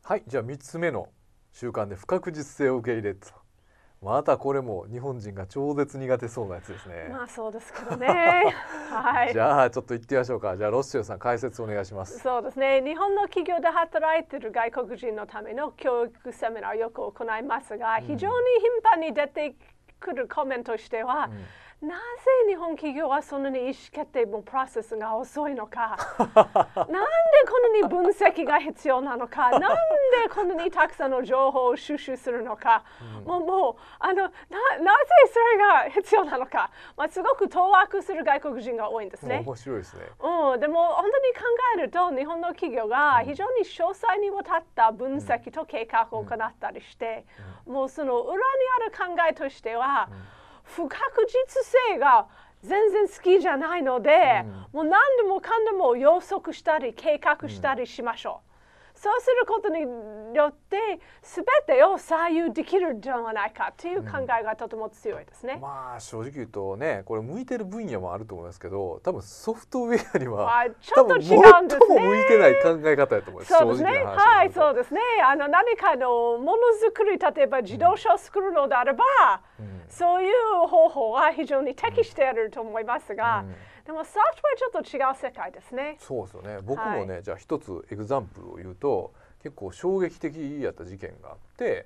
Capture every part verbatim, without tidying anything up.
はい、じゃあみっつめの習慣で不確実性を受け入れと。またこれも日本人が超絶苦手そうなやつですね。 まあそうですけどね。はい。 じゃあちょっと言ってみましょうか。じゃあロッシェルさん解説お願いします。 そうですね。日本の企業で働いている外国人のための教育セミナーをよく行いますが、うん、非常に頻繁に出てくるコメントとしては、うんなぜ日本企業はそんなに意思決定のプロセスが遅いのかなんでこんなに分析が必要なのかなんでこんなにたくさんの情報を収集するのか、うん、もうもうあの な, なぜそれが必要なのか、まあ、すごく当惑する外国人が多いんですね。 面白いですね、 うん、でも本当に考えると日本の企業が非常に詳細にわたった分析と計画を行ったりして、うんうん、もうその裏にある考えとしては、うん不確実性が全然好きじゃないので、うん、もう何でもかんでも予測したり計画したりしましょう、うん、そうすることによって全てを左右できるんじゃないかという考えがとても強いですね、 うん、まあ正直言うとねこれ向いてる分野もあると思いますけど多分ソフトウェアにはちょっと違うんですね。 最も向いてない考え方だと思います。 そうですね。はい、そうですね。あの何かのものづくり、例えば自動車を作るのであれば、うん、そういう方法は非常に適していると思いますが、うん、でもソフトウェアちょっと違う世界ですね。 そうですよね。僕もね、はい、じゃあ一つエグザンプルを言うと結構衝撃的やった事件があって、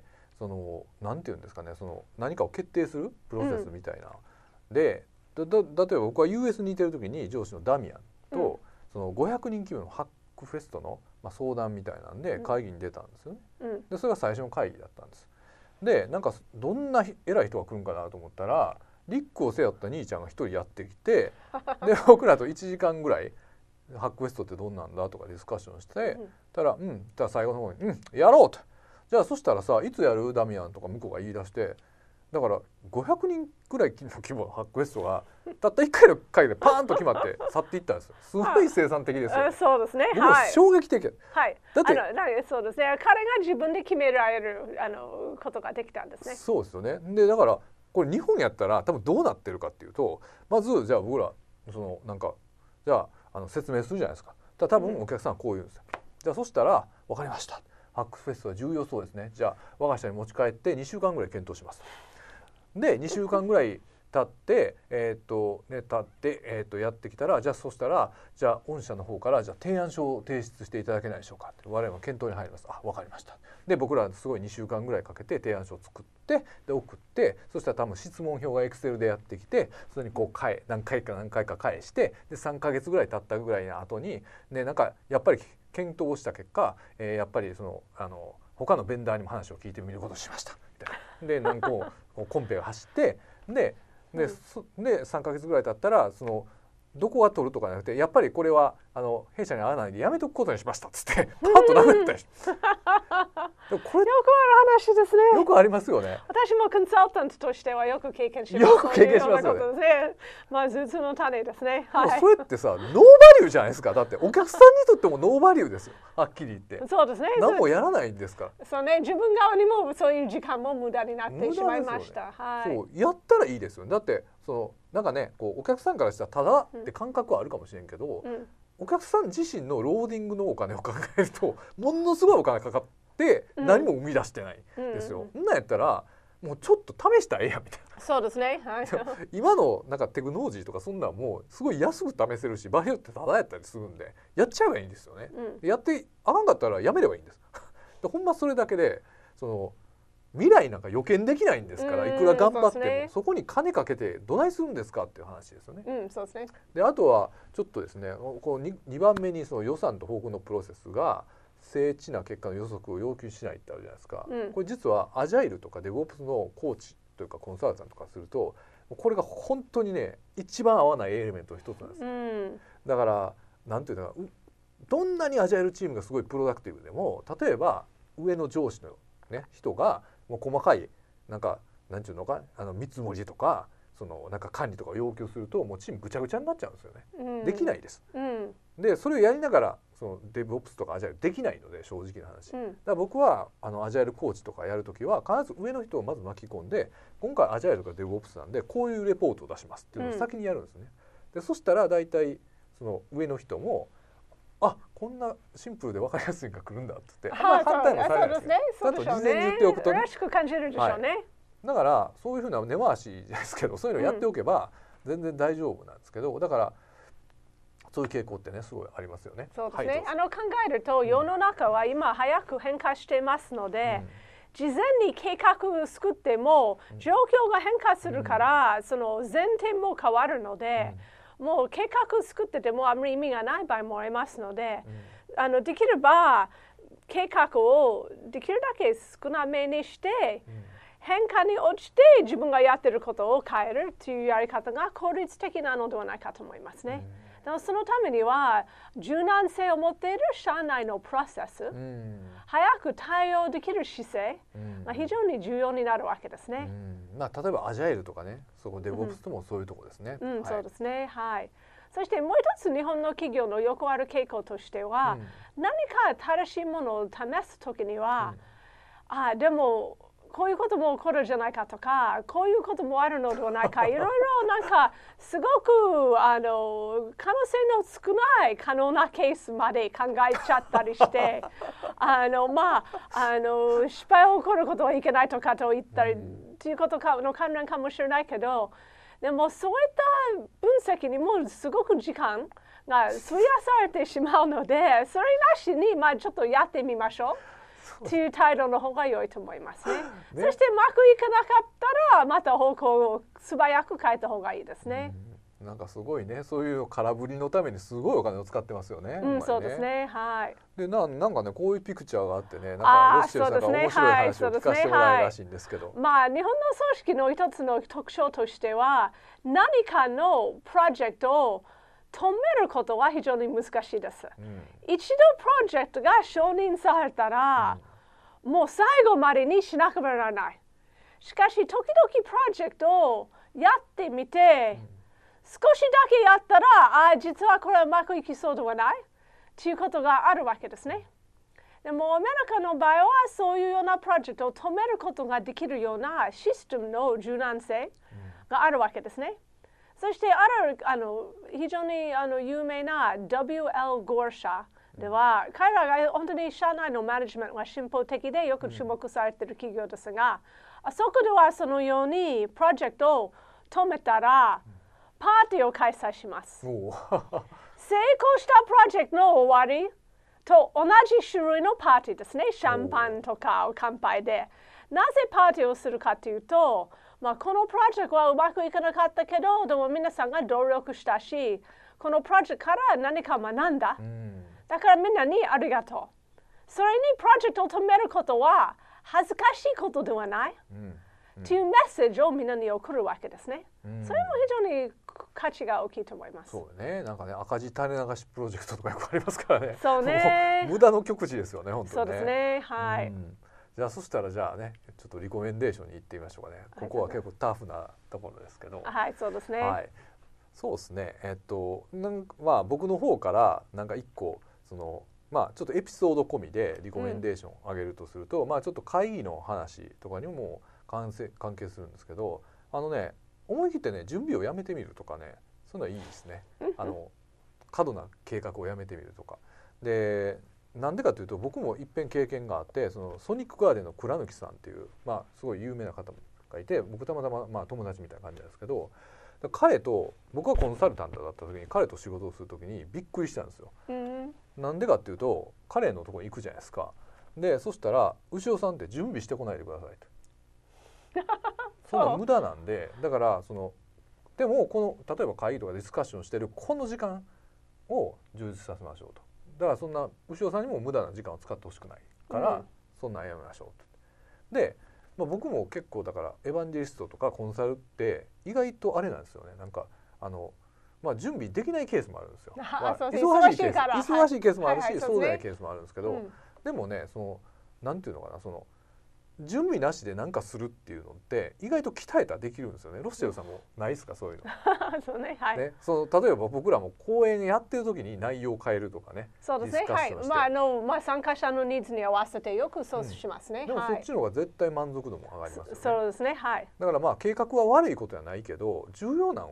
そのなんていうんですかね、その何かを決定するプロセスみたいな、うん、でだだ例えば僕は ユーエス にいてる時に上司のダミアンと、うん、そのごひゃくにん規模のハックフェストの、まあ、相談みたいなんで会議に出たんですよね、うん、でそれが最初の会議だったんです。でなんかどんな偉い人が来るんかなと思ったらリュックを背負った兄ちゃんが一人やってきてで僕らといちじかんぐらいハックフェストってどんなんだとかディスカッションして、うん、たらうんたら最後の方にうんやろうとじゃあそしたらさいつやるダミアンとか向こうが言い出してだからごひゃくにんくらいの規模のハックフェストがたったいっかいの会でパーンと決まって去っていったんですよ。すごい生産的ですよ、ね。 そうですね。 僕も衝撃的。 はい。だってあのそうですね。彼が自分で決められるあのことができたんですね。 そうですよね。でだからこれ日本やったら多分どうなってるかっていうとまずじゃあ僕らそのなんかじゃああの説明するじゃないですか。だ多分お客さんはこう言うんですよ。うん、じゃあそしたら分かりました。ハックフェストは重要そうですね。じゃあ我が社に持ち帰ってにしゅうかんぐらい検討します。でにしゅうかんぐらい経ってえっとね経ってえっとやってきたらじゃあそしたらじゃあ御社の方からじゃあ提案書を提出していただけないでしょうかって我々も検討に入ります。あ分かりました。で僕らすごいにしゅうかんぐらいかけて提案書を作ってで送ってそしたら多分質問票がエクセルでやってきてそれにこう返何回か何回か返してでさんかげつぐらい経ったぐらいの後にねなんかやっぱり検討をした結果、えー、やっぱりそのあの他のベンダーにも話を聞いてみることをしましたみたいな。で何個もコンペが走ってでで、うん、でさんかげつぐらい経ったらそのどこが取るとかじゃなくてやっぱりこれはあの弊社に合わないでやめとくことにしましたっつってパッとなくなったりしてでもこれよくある話ですね。 よくありますよね。 私もコンサルタントとしてはよく経験します。 よく経験しますよね。 まあ頭痛の種ですね。 はい、それってさノーバリューじゃないですか。だってお客さんにとってもノーバリューですよ。はっきり言って。 そうですね。 何もやらないんですから。 そうね。自分側にもそういう時間も無駄になってしまいました。ね、はい。 そうやったらいいですよね。だってそのなんかねこうお客さんからしたらただって感覚はあるかもしれんけど、うん、お客さん自身のローディングのお金を考えるとものすごいお金かかって何も生み出してないですよ。そんなんやったらもうちょっと試したらええやんみたいな。 そうですね。はい、 今のなんかテクノロジーとかそんなんもうすごい安く試せるし場合によってタダやったりするんでやっちゃえばいいんですよね。うん、やってあかんかったらやめればいいんです。でほんまそれだけでその未来なんか予見できないんですからいくら頑張っても そ,、ね、そこに金かけてどないするんですかっていう話ですよね。 うん、そうですね。 であとはちょっとですねこう 2, にばんめにその予算と報告のプロセスが精緻な結果の予測を要求しないってあるじゃないですか、うん、これ実はアジャイルとかデブオプスのコーチというかコンサルタントとかするとこれが本当にね一番合わないエレメントの一つなんですよ、うん、だからなんていうのどんなにアジャイルチームがすごいプロダクティブでも例えば上の上司の、ね、人がもう細かいなんかなんていうのかあの見積もりとかそのなんか管理とかを要求するともうチームぐちゃぐちゃになっちゃうんですよね、うん、できないです、うん、でそれをやりながらそのデブオプスとかアジャイルできないので正直な話、うん、だから僕はあのアジャイルコーチとかやるときは必ず上の人をまず巻き込んで今回アジャイルとかデブオプスなんでこういうレポートを出しますっていうのを先にやるんですね、うん、でそしたら大体その上の人もあこんなシンプルで分かりやすいのが来るんだって言って、 はい、 反対もされないですけど、 そうですね。 ちゃんと事前に言っておくとね。 らしく感じるでしょうね。はい、 だからそういうふうな根回しじゃないですけど、そういうのやっておけば全然大丈夫なんですけど、だからそういう傾向ってねすごいありますよね。 そうですね。はい、あの考えると世の中は今早く変化していますので、うん、事前に計画を作っても状況が変化するから、うん、その前提も変わるので、うん、もう計画を作っててもあまり意味がない場合もありますので、うん、あのできれば計画をできるだけ少なめにして、うん、変化に応じて自分がやっていることを変えるというやり方が効率的なのではないかと思いますね。うんでもそのためには柔軟性を持っている社内のプロセス、うん、早く対応できる姿勢、うんまあ、非常に重要になるわけですね。 うんまあ、例えばアジャイルとかね、そこデボプスともそういうところですね。 うん、うんはい、そうですね。はい。そしてもう一つ日本の企業のよくある傾向としては、うん、何か正しいものを試すときには、うん、あでもこういうことも起こるじゃないかとか、こういうこともあるのではないか、いろいろなんかすごくあの可能性の少ない可能なケースまで考えちゃったりして、あのまああの失敗が起こることはいけないとかと言ったり、うん、ということかの関連かもしれないけど、でもそういった分析にもすごく時間が費やされてしまうので、それなしにまあちょっとやってみましょう。という態度の方が良いと思いますね。ねそしてうまくいかなかったらまた方向を素早く変えた方がいいですね。 うん、なんかすごいね、そういう空振りのためにすごいお金を使ってますよね。 うん、ねそうですね。はい。 でななんかねこういうピクチャーがあってね、なんかロッシェルさんが面白い話を聞かせてもらえるらしいんですけど、 はいはい、まあ日本の組織の一つの特徴としては何かのプロジェクトを止めることは非常に難しいです。うん、一度プロジェクトが承認されたら、うん、もう最後までにしなくならない。しかし時々プロジェクトをやってみて、うん、少しだけやったらあ実はこれはうまくいきそうではないということがあるわけですね。でもアメリカの場合はそういうようなプロジェクトを止めることができるようなシステムの柔軟性があるわけですね。そしてあるあの非常にあの有名な ダブリューエル ゴー社では、うん、彼らが本当に社内のマネジメントが進歩的でよく注目されている企業ですが、うん、あそこではそのようにプロジェクトを止めたら、うん、パーティーを開催します。成功したプロジェクトの終わりと同じ種類のパーティーですね。シャンパンとかを乾杯で。なぜパーティーをするかというと、まあ、このプロジェクトはうまくいかなかったけど、でも皆さんが努力したし、このプロジェクトから何か学んだ。うん、だからみんなにありがとう。それにプロジェクトを止めることは恥ずかしいことではない。うんうん、というメッセージをみんなに送るわけですね。うん、それも非常に価値が大きいと思います。 そうね、なんかね赤字垂れ流しプロジェクトとかよくありますからね。 そうね。 無駄の極致ですよね、本当にね。 そうですね、はい。 うんじゃあそしたらじゃあねちょっとリコメンデーションに行ってみましょうかね。ここは結構タフなところですけど。 はい、そうですね。 はい、そうですね。えっとなんまあ僕の方からなんか一個そのまあちょっとエピソード込みでリコメンデーションをあげるとすると、うん、まあちょっと会議の話とかにも関係関係するんですけど、あのね思い切ってね準備をやめてみるとかね、そういうのはいいですね。あの過度な計画をやめてみるとかで。なんでかというと僕も一遍経験があって、そのソニックガーデンの倉貫さんっていう、まあ、すごい有名な方がいて、僕たまたま、まあ、友達みたいな感じなんですけど、彼と僕がコンサルタントだった時に彼と仕事をする時にびっくりしたんですよ。うん、なんでかっていうと彼のところに行くじゃないですか。でそしたら牛尾さんって準備してこないでくださいとそんな無駄なんで、だからそのでもこの例えば会議とかディスカッションしてるこの時間を充実させましょうと。だからそんな牛尾さんにも無駄な時間を使ってほしくないから、うん、そんなんやめましょうと。で、まあ、僕も結構だからエヴァンジェリストとかコンサルって意外とあれなんですよね。なんかあの、まあ、準備できないケースもあるんですよ。まあ、忙しいケース忙しいケースもあるし、はいはいはい、そうでないケースもあるんですけど、うん、でもねそのなんていうのかな、その準備なしで何かするっていうのって意外と鍛えたらできるんですよね。ロッシェルさんもないですかそういうの。 そうね、はい。ね、 その例えば僕らも講演やってる時に内容を変えるとかね。 そうですね。はい。まああのまあ参加者のニーズに合わせてよくそうしますね。 うん、でもそっちの方が絶対満足度も上がりますよね。 そうですね。はい。 だからまあ計画は悪いことじゃないけど、重要なのは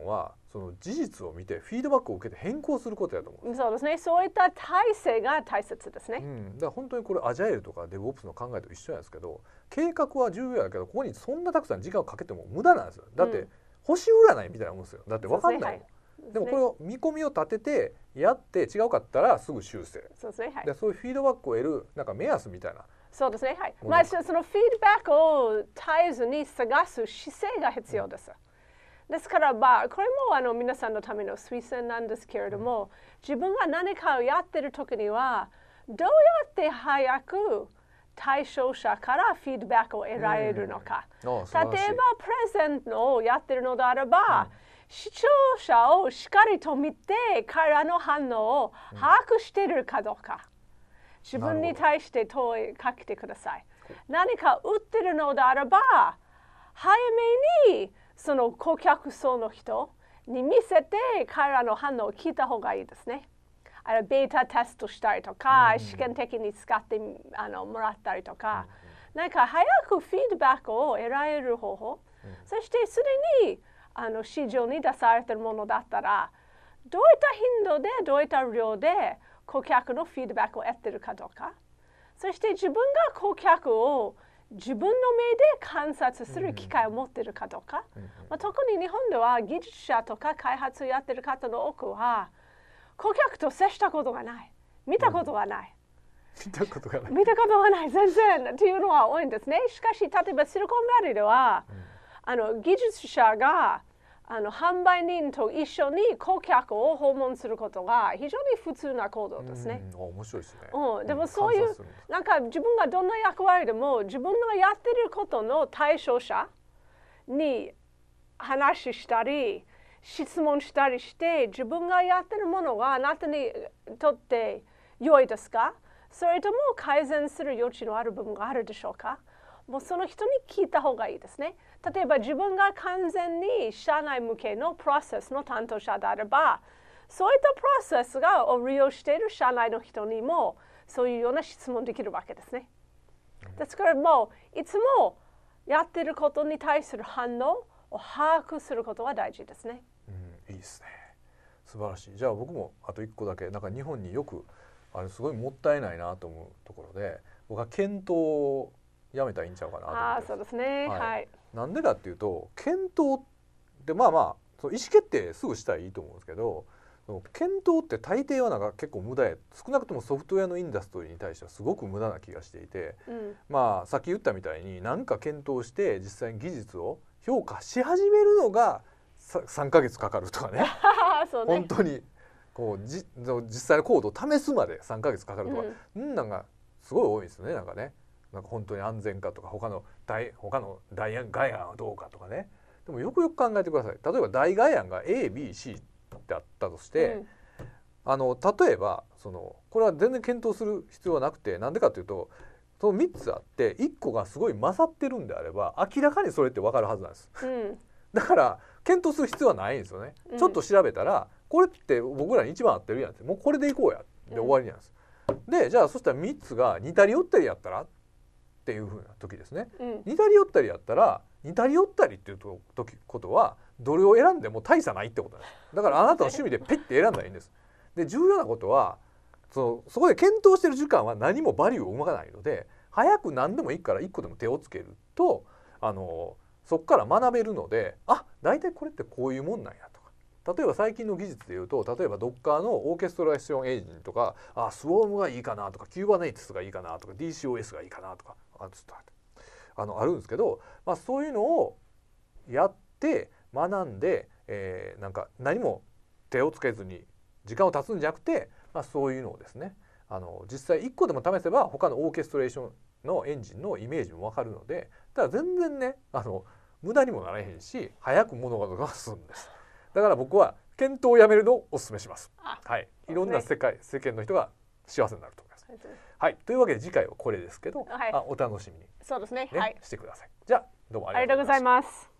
その事実を見てフィードバックを受けて変更することやと思う。 そうですね。そういった体制が大切ですね。 うん、だから本当にこれアジャイルとかデブオプスの考えと一緒なんですけど、計画は重要やけどここにそんなたくさん時間をかけても無駄なんですよ。だって、うん、星占いみたいなもんですよ。だって分かんないもん。でもこれを見込みを立ててやって違うかったらすぐ修正。 そうですね。はい。 でそういうフィードバックを得るなんか目安みたいな。 そうですね。はい。まあそのフィードバックを絶えずに探す姿勢が必要です。うん、ですからまあこれもあの皆さんのための推薦なんですけれども、うん、自分が何かをやってる時にはどうやって早く対象者からフィードバックを得られるのか。うん、例えばプレゼントをやってるのであれば、うん、視聴者をしっかりと見て彼らの反応を把握しているかどうか、自分に対して問いかけてください。何か売ってるのであれば早めにその顧客層の人に見せて彼らの反応を聞いた方がいいですね。あれベータテストしたりとか、うん、試験的に使ってあのもらったりとか、うん、なんか早くフィードバックを得られる方法、うん、そしてすでにあの市場に出されているものだったらどういった頻度でどういった量で顧客のフィードバックを得ているかどうか、そして自分が顧客を自分の目で観察する機会を持っているかどうか、うんうんまあ、特に日本では技術者とか開発をやっている方の多くは顧客と接したことがない、見たことがない、 うん、見たことがない見たことがない全然っていうのは多いんですね。しかし例えばシリコンバレーでは、うん、あの技術者があの販売人と一緒に顧客を訪問することが非常に普通な行動ですね。 うん、面白いですね。 うん、でもそういう、うん、なんか自分がどんな役割でも自分がやっていることの対象者に話したり質問したりして自分がやっているものがあなたにとって良いですか、それとも改善する余地のある部分があるでしょうか、もうその人に聞いた方がいいですね。例えば自分が完全に社内向けのプロセスの担当者であればそういったプロセスがを利用している社内の人にもそういうような質問できるわけですね。ですからもういつもやっていることに対する反応を把握することは大事ですね。 うん、いいですね。素晴らしい。じゃあ僕もあといっこだけなんか日本によくあれすごいもったいないなと思うところで僕は検討をやめたらいいんちゃうかなと思って。 ああそうですね。はい。はい、 なんでかっていうと検討ってまあまあその意思決定すぐしたらいいと思うんですけど検討って大抵はなんか結構無駄や少なくともソフトウェアのインダストリーに対してはすごく無駄な気がしていて、うん、まあさっき言ったみたいに何か検討して実際に技術を評価し始めるのがさんかげつかかるとかねそうね本当にこうじ実際のコードを試すまでさんかげつかかるとか、うん、なんかすごい多いですよね。なんかねなんか本当に安全かとか他の大他の代替案はどうかとかね。でもよくよく考えてください。例えば代替案が エービーシー ってあったとして、うん、あの例えばそのこれは全然検討する必要はなくてなんでかというとそのみっつあっていっこがすごい勝ってるんであれば明らかにそれって分かるはずなんです、うん、だから検討する必要はないんですよね、うん、ちょっと調べたらこれって僕らに一番合ってるやんってもうこれでいこうやで終わりなんです、うん、でじゃあそしたらみっつが似たり寄ったりやったらっていう風な時ですね、うん、似たり寄ったりやったら似たり寄ったりっていう時ことはどれを選んでも大差ないってことなんです。だからあなたの趣味でペッて選んだらいいんです。で重要なことはそのそこで検討してる時間は何もバリューを生まないので早く何でもいいからいっこでも手をつけるとあのそこから学べるのであ大体これってこういうもんなんやとか例えば最近の技術でいうと例えば Docker のオーケストレーションエンジンとかあスウォームがいいかなとか Kubernetes がいいかなとか ディーシーオーエス がいいかなとかあちょっとあのあるんですけど、まあ、そういうのをやって学んで、えー、なんか何も手をつけずに時間を経つんじゃなくて、まあ、そういうのをですねあの実際いっこでも試せば他のオーケストレーションのエンジンのイメージも分かるのでただ全然ねあの無駄にもならへんし早く物事が進むんです。だから僕は検討をやめるのをお勧めします。はい、いろんな世界世間の人が幸せになると思います。はい、というわけで次回はこれですけど、はい、あお楽しみに、ね、 そうですね、はい、 してください。じゃあどうもありがとうございます。